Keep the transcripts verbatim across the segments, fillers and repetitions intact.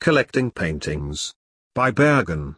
Collecting Paintings. By Bergen.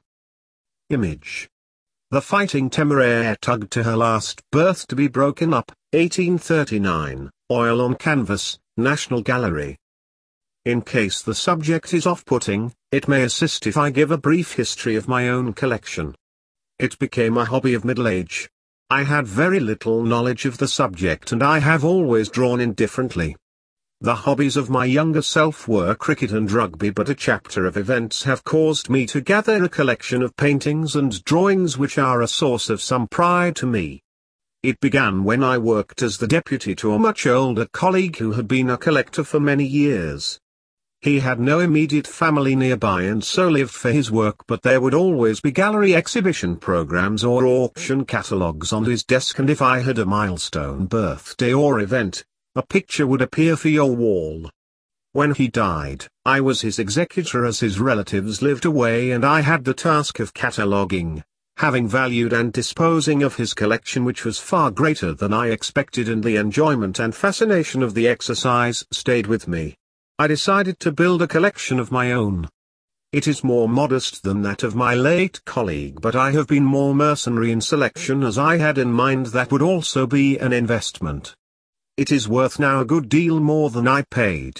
Image. The Fighting Temeraire tugged to her last berth to be broken up, eighteen thirty-nine, oil on canvas, National Gallery. In case the subject is off-putting, it may assist if I give a brief history of my own collection. It became a hobby of middle age. I had very little knowledge of the subject and I have always drawn indifferently. The hobbies of my younger self were cricket and rugby, but a chapter of events have caused me to gather a collection of paintings and drawings which are a source of some pride to me. It began when I worked as the deputy to a much older colleague who had been a collector for many years. He had no immediate family nearby and so lived for his work, but there would always be gallery exhibition programs or auction catalogues on his desk, and if I had a milestone birthday or event, a picture would appear for your wall. When he died, I was his executor as his relatives lived away and I had the task of cataloguing, having valued and disposing of his collection, which was far greater than I expected, and the enjoyment and fascination of the exercise stayed with me. I decided to build a collection of my own. It is more modest than that of my late colleague, but I have been more mercenary in selection as I had in mind that would also be an investment. It is worth now a good deal more than I paid.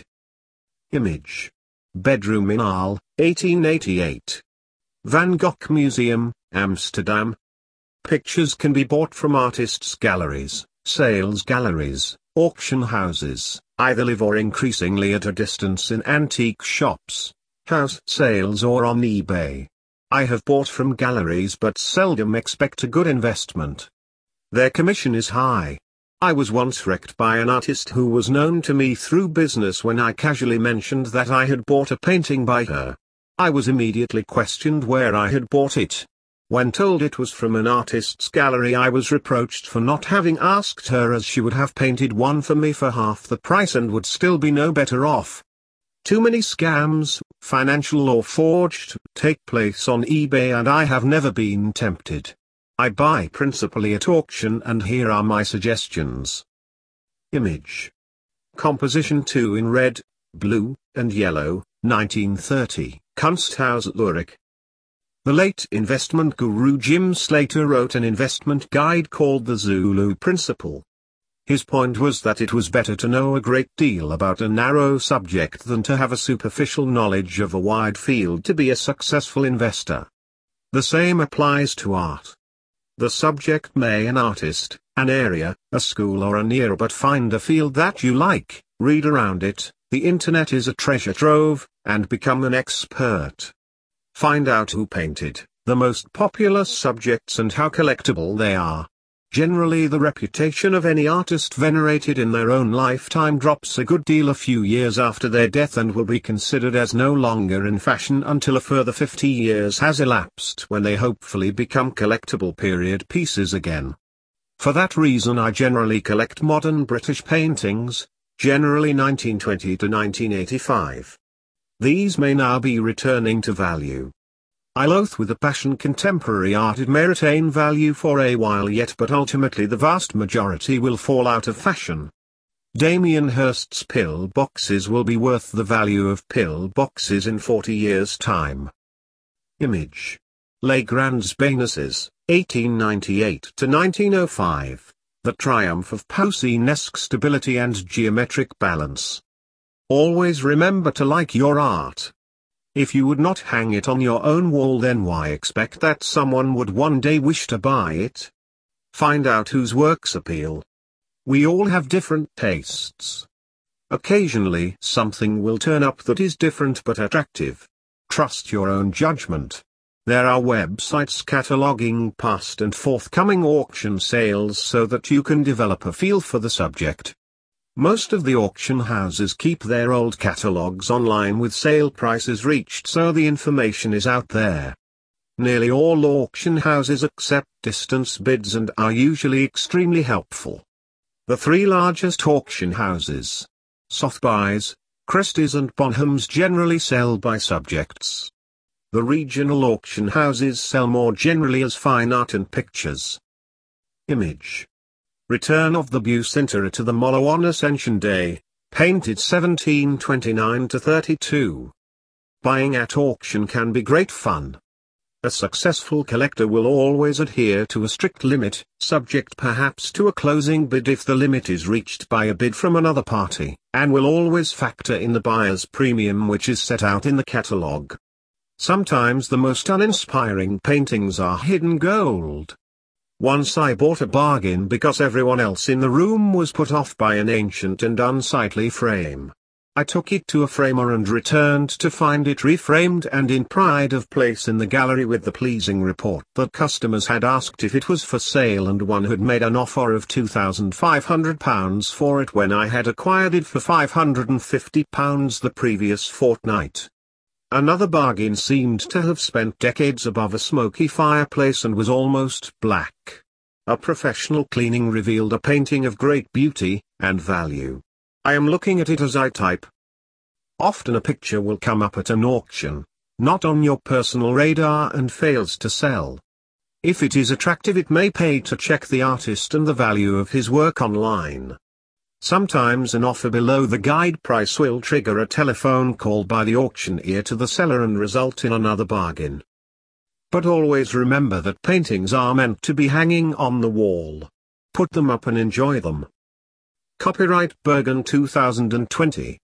Image. Bedroom in Arles, eighteen eighty-eight. Van Gogh Museum, Amsterdam. Pictures can be bought from artists' galleries, sales galleries, auction houses, either live or increasingly at a distance in antique shops, house sales or on eBay. I have bought from galleries but seldom expect a good investment. Their commission is high. I was once wrecked by an artist who was known to me through business when I casually mentioned that I had bought a painting by her. I was immediately questioned where I had bought it. When told it was from an artist's gallery, I was reproached for not having asked her, as she would have painted one for me for half the price and would still be no better off. Too many scams, financial or forged, take place on eBay and I have never been tempted. I buy principally at auction, and here are my suggestions. Image. Composition two in red, blue, and yellow, nineteen thirty, Kunsthaus Zurich. The late investment guru Jim Slater wrote an investment guide called the Zulu Principle. His point was that it was better to know a great deal about a narrow subject than to have a superficial knowledge of a wide field to be a successful investor. The same applies to art. The subject may an artist, an area, a school or an era, but find a field that you like, read around it, the internet is a treasure trove, and become an expert. Find out who painted the most popular subjects and how collectible they are. Generally the reputation of any artist venerated in their own lifetime drops a good deal a few years after their death and will be considered as no longer in fashion until a further fifty years has elapsed, when they hopefully become collectible period pieces again. For that reason I generally collect modern British paintings, generally nineteen twenty to nineteen eighty-five. These may now be returning to value. I loathe with a passion contemporary art. It may retain value for a while yet, but ultimately the vast majority will fall out of fashion. Damien Hirst's pill boxes will be worth the value of pill boxes in forty years' time. Image. Legrand's Baynesses, eighteen ninety-eight to nineteen oh five, The Triumph of Poussin-esque Stability and Geometric Balance. Always remember to like your art. If you would not hang it on your own wall, then why expect that someone would one day wish to buy it? Find out whose works appeal. We all have different tastes. Occasionally something will turn up that is different but attractive. Trust your own judgment. There are websites cataloging past and forthcoming auction sales so that you can develop a feel for the subject. Most of the auction houses keep their old catalogs online with sale prices reached, so the information is out there. Nearly all auction houses accept distance bids and are usually extremely helpful. The three largest auction houses, Sotheby's, Christie's and Bonhams, generally sell by subjects. The regional auction houses sell more generally as fine art and pictures. Image. Return of the Bucentaur to the Molo on Ascension Day, painted seventeen twenty-nine to thirty-two. Buying at auction can be great fun. A successful collector will always adhere to a strict limit, subject perhaps to a closing bid if the limit is reached by a bid from another party, and will always factor in the buyer's premium which is set out in the catalogue. Sometimes the most uninspiring paintings are hidden gold. Once I bought a bargain because everyone else in the room was put off by an ancient and unsightly frame. I took it to a framer and returned to find it reframed and in pride of place in the gallery with the pleasing report that customers had asked if it was for sale and one had made an offer of two thousand five hundred pounds for it when I had acquired it for five hundred fifty pounds the previous fortnight. Another bargain seemed to have spent decades above a smoky fireplace and was almost black. A professional cleaning revealed a painting of great beauty and value. I am looking at it as I type. Often a picture will come up at an auction, not on your personal radar and fails to sell. If it is attractive it may pay to check the artist and the value of his work online. Sometimes an offer below the guide price will trigger a telephone call by the auctioneer to the seller and result in another bargain. But always remember that paintings are meant to be hanging on the wall. Put them up and enjoy them. Copyright Bergen two thousand twenty.